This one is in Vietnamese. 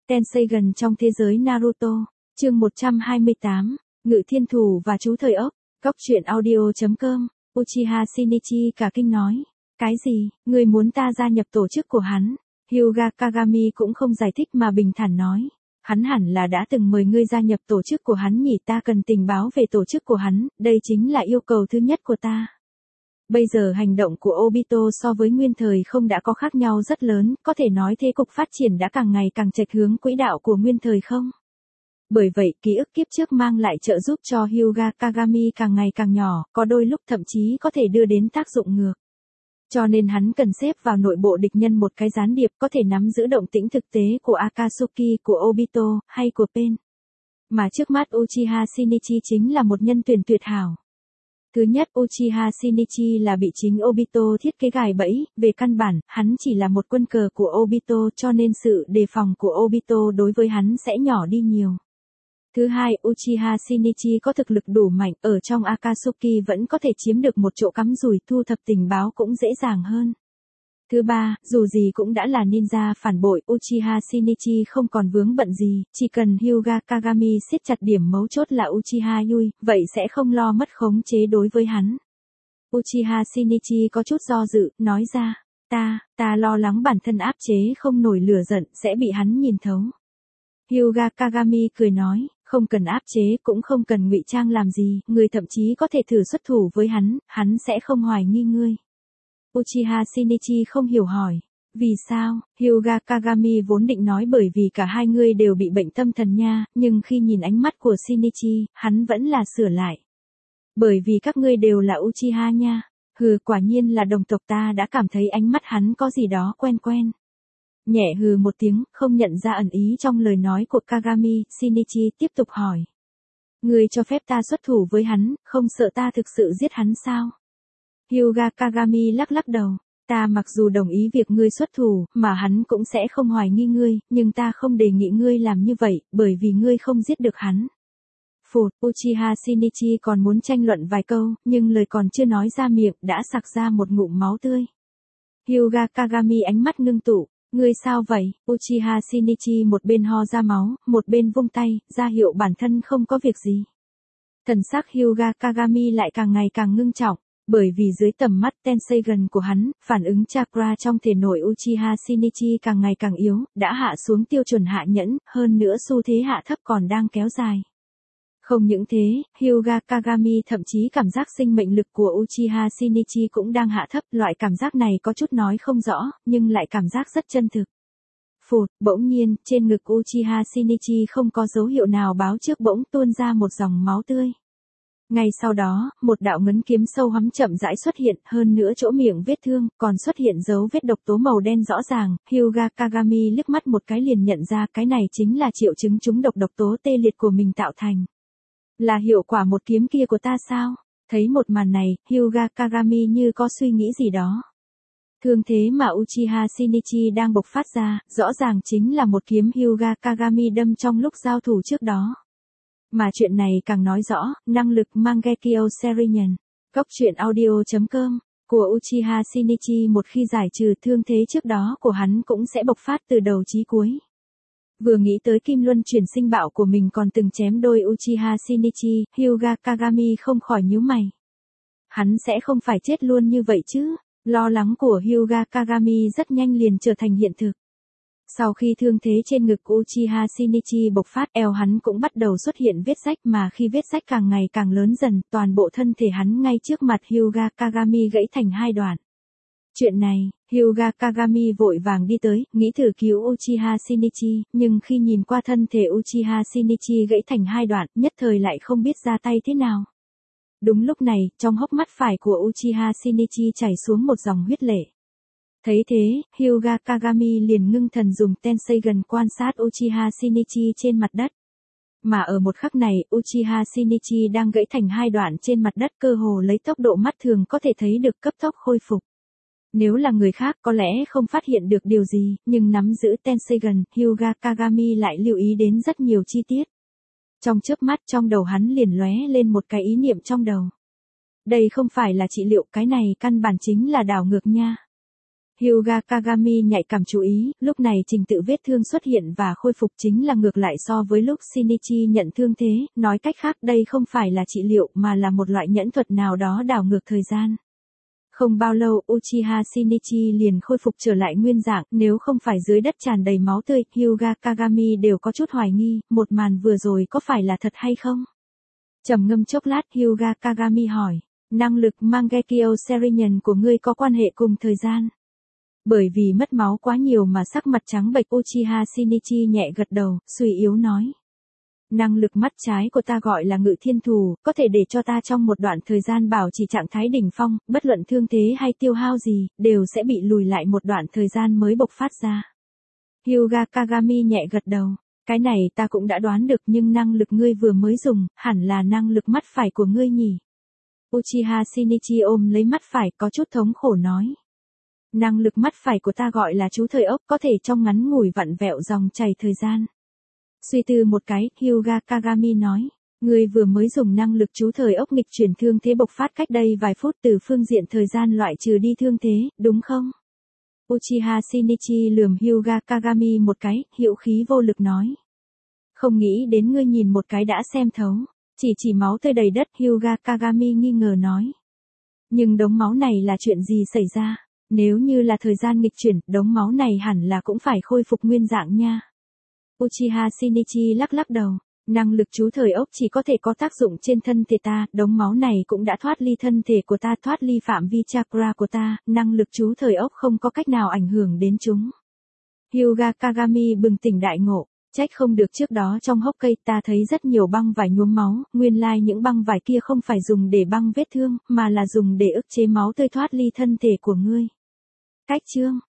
Tenseigan trong thế giới Naruto, chương 128, Ngự Thiên Thủ và Chú Thời Ốc, Góc truyện audio.com, Uchiha Shinichi cả kinh nói. Cái gì, ngươi muốn ta gia nhập tổ chức của hắn? Hyuga Kagami cũng không giải thích mà bình thản nói. Hắn hẳn là đã từng mời ngươi gia nhập tổ chức của hắn nhỉ, ta cần tình báo về tổ chức của hắn, đây chính là yêu cầu thứ nhất của ta. Bây giờ hành động của Obito so với nguyên thời không đã có khác nhau rất lớn, có thể nói thế cục phát triển đã càng ngày càng chệch hướng quỹ đạo của nguyên thời không? Bởi vậy, ký ức kiếp trước mang lại trợ giúp cho Hyuga Kagami càng ngày càng nhỏ, có đôi lúc thậm chí có thể đưa đến tác dụng ngược. Cho nên hắn cần xếp vào nội bộ địch nhân một cái gián điệp có thể nắm giữ động tĩnh thực tế của Akatsuki, của Obito, hay của Pain. Mà trước mắt Uchiha Shinichi chính là một nhân tuyển tuyệt hảo. Thứ nhất, Uchiha Shinichi là bị chính Obito thiết kế gài bẫy, về căn bản, hắn chỉ là một quân cờ của Obito cho nên sự đề phòng của Obito đối với hắn sẽ nhỏ đi nhiều. Thứ hai, Uchiha Shinichi có thực lực đủ mạnh, ở trong Akatsuki vẫn có thể chiếm được một chỗ cắm rủi, thu thập tình báo cũng dễ dàng hơn. Thứ ba, dù gì cũng đã là ninja phản bội, Uchiha Shinichi không còn vướng bận gì, chỉ cần Hyuga Kagami siết chặt điểm mấu chốt là Uchiha Yui, vậy sẽ không lo mất khống chế đối với hắn. Uchiha Shinichi có chút do dự, nói ra, ta lo lắng bản thân áp chế không nổi lửa giận sẽ bị hắn nhìn thấu. Hyuga Kagami cười nói, không cần áp chế cũng không cần ngụy trang làm gì, người thậm chí có thể thử xuất thủ với hắn sẽ không hoài nghi ngươi. Uchiha Shinichi không hiểu hỏi, vì sao? Hyuga Kagami vốn định nói bởi vì cả hai người đều bị bệnh tâm thần nha, nhưng khi nhìn ánh mắt của Shinichi, hắn vẫn là sửa lại. Bởi vì các ngươi đều là Uchiha nha. Hừ, quả nhiên là đồng tộc, ta đã cảm thấy ánh mắt hắn có gì đó quen quen. Nhẹ hừ một tiếng, không nhận ra ẩn ý trong lời nói của Kagami, Shinichi tiếp tục hỏi. Ngươi cho phép ta xuất thủ với hắn, không sợ ta thực sự giết hắn sao? Hyuga Kagami lắc đầu, ta mặc dù đồng ý việc ngươi xuất thủ, mà hắn cũng sẽ không hoài nghi ngươi, nhưng ta không đề nghị ngươi làm như vậy, bởi vì ngươi không giết được hắn. Phụt, Uchiha Shinichi còn muốn tranh luận vài câu, nhưng lời còn chưa nói ra miệng, đã sặc ra một ngụm máu tươi. Hyuga Kagami ánh mắt ngưng tụ, ngươi sao vậy? Uchiha Shinichi một bên ho ra máu, một bên vung tay, ra hiệu bản thân không có việc gì. Thần sắc Hyuga Kagami lại càng ngày càng ngưng trọng. Bởi vì dưới tầm mắt Tenseigan của hắn, phản ứng chakra trong thể nội Uchiha Shinichi càng ngày càng yếu, đã hạ xuống tiêu chuẩn hạ nhẫn, hơn nữa xu thế hạ thấp còn đang kéo dài. Không những thế, Hyuga Kagami thậm chí cảm giác sinh mệnh lực của Uchiha Shinichi cũng đang hạ thấp, loại cảm giác này có chút nói không rõ, nhưng lại cảm giác rất chân thực. Phụt, bỗng nhiên, trên ngực Uchiha Shinichi không có dấu hiệu nào báo trước bỗng tuôn ra một dòng máu tươi. Ngay sau đó, một đạo ngấn kiếm sâu hoắm chậm rãi xuất hiện, hơn nữa chỗ miệng vết thương, còn xuất hiện dấu vết độc tố màu đen rõ ràng, Hyuga Kagami liếc mắt một cái liền nhận ra cái này chính là triệu chứng trúng độc tố tê liệt của mình tạo thành. Là hiệu quả một kiếm kia của ta sao? Thấy một màn này, Hyuga Kagami như có suy nghĩ gì đó. Thương thế mà Uchiha Shinichi đang bộc phát ra, rõ ràng chính là một kiếm Hyuga Kagami đâm trong lúc giao thủ trước đó. Mà chuyện này càng nói rõ, năng lực Mangekyo Serinen, góc truyện audio.com, của Uchiha Shinichi một khi giải trừ thương thế trước đó của hắn cũng sẽ bộc phát từ đầu chí cuối. Vừa nghĩ tới kim luân chuyển sinh bạo của mình còn từng chém đôi Uchiha Shinichi, Hyuga Kagami không khỏi nhíu mày. Hắn sẽ không phải chết luôn như vậy chứ? Lo lắng của Hyuga Kagami rất nhanh liền trở thành hiện thực. Sau khi thương thế trên ngực Uchiha Shinichi bộc phát, eo hắn cũng bắt đầu xuất hiện vết rách, mà khi vết rách càng ngày càng lớn dần, toàn bộ thân thể hắn ngay trước mặt Hyuga Kagami gãy thành hai đoạn. Chuyện này, Hyuga Kagami vội vàng đi tới, nghĩ thử cứu Uchiha Shinichi, nhưng khi nhìn qua thân thể Uchiha Shinichi gãy thành hai đoạn, nhất thời lại không biết ra tay thế nào. Đúng lúc này, trong hốc mắt phải của Uchiha Shinichi chảy xuống một dòng huyết lệ. Thấy thế, Hyuga Kagami liền ngưng thần dùng Tenseigan quan sát Uchiha Shinichi trên mặt đất. Mà ở một khắc này, Uchiha Shinichi đang gãy thành hai đoạn trên mặt đất, cơ hồ lấy tốc độ mắt thường có thể thấy được cấp tốc khôi phục. Nếu là người khác có lẽ không phát hiện được điều gì, nhưng nắm giữ Tenseigan, Hyuga Kagami lại lưu ý đến rất nhiều chi tiết. Trong chớp mắt trong đầu hắn liền lóe lên một cái ý niệm trong đầu. Đây không phải là trị liệu, cái này căn bản chính là đảo ngược nha. Hyuga Kagami nhạy cảm chú ý, lúc này trình tự vết thương xuất hiện và khôi phục chính là ngược lại so với lúc Shinichi nhận thương thế, nói cách khác đây không phải là trị liệu mà là một loại nhẫn thuật nào đó đảo ngược thời gian. Không bao lâu Uchiha Shinichi liền khôi phục trở lại nguyên dạng, nếu không phải dưới đất tràn đầy máu tươi, Hyuga Kagami đều có chút hoài nghi, một màn vừa rồi có phải là thật hay không? Trầm ngâm chốc lát Hyuga Kagami hỏi, năng lực Mangekyo Serinen của ngươi có quan hệ cùng thời gian? Bởi vì mất máu quá nhiều mà sắc mặt trắng bệch Uchiha Shinichi nhẹ gật đầu, suy yếu nói. Năng lực mắt trái của ta gọi là Ngự Thiên Thù, có thể để cho ta trong một đoạn thời gian bảo trì trạng thái đỉnh phong, bất luận thương thế hay tiêu hao gì, đều sẽ bị lùi lại một đoạn thời gian mới bộc phát ra. Hyuga Kagami nhẹ gật đầu, cái này ta cũng đã đoán được nhưng năng lực ngươi vừa mới dùng, hẳn là năng lực mắt phải của ngươi nhỉ. Uchiha Shinichi ôm lấy mắt phải có chút thống khổ nói. Năng lực mắt phải của ta gọi là chú thời ốc, có thể trong ngắn ngủi vặn vẹo dòng chảy thời gian. Suy tư một cái, Hyuga Kagami nói, ngươi vừa mới dùng năng lực chú thời ốc nghịch chuyển thương thế bộc phát cách đây vài phút từ phương diện thời gian loại trừ đi thương thế, đúng không? Uchiha Shinichi lườm Hyuga Kagami một cái, hữu khí vô lực nói. Không nghĩ đến ngươi nhìn một cái đã xem thấu, chỉ máu tươi đầy đất, Hyuga Kagami nghi ngờ nói. Nhưng đống máu này là chuyện gì xảy ra? Nếu như là thời gian nghịch chuyển, đống máu này hẳn là cũng phải khôi phục nguyên dạng nha. Uchiha Shinichi lắc lắc đầu, năng lực chú thời ốc chỉ có thể có tác dụng trên thân thể ta, đống máu này cũng đã thoát ly thân thể của ta, thoát ly phạm vi chakra của ta, năng lực chú thời ốc không có cách nào ảnh hưởng đến chúng. Hyuga Kagami bừng tỉnh đại ngộ, trách không được trước đó trong hốc cây ta thấy rất nhiều băng vải nhuốm máu, nguyên lai những băng vải kia không phải dùng để băng vết thương, mà là dùng để ức chế máu tươi thoát ly thân thể của ngươi. Cách chương